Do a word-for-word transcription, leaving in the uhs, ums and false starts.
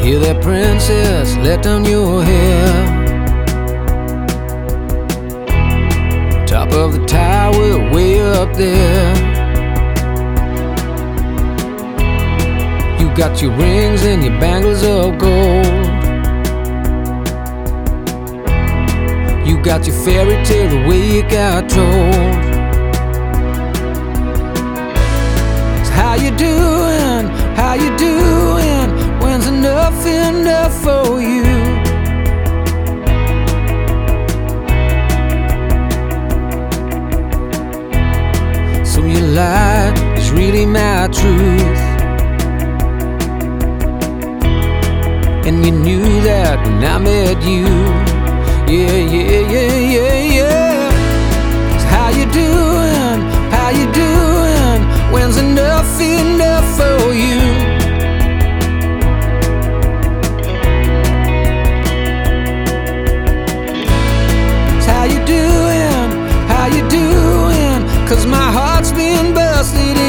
Hear that princess, let down your hair. Top of the tower, way up there. You got your rings and your bangles of gold. You got your fairy tale the way it got told. So how you doing? How you doing? When's enough enough for you? So your lie is really my truth, and you knew that when I met you. Yeah, yeah, yeah, yeah, yeah. So how you doing? How you doing? When's enough enough for you? So how you doing? How you doing? 'Cause my heart's been busted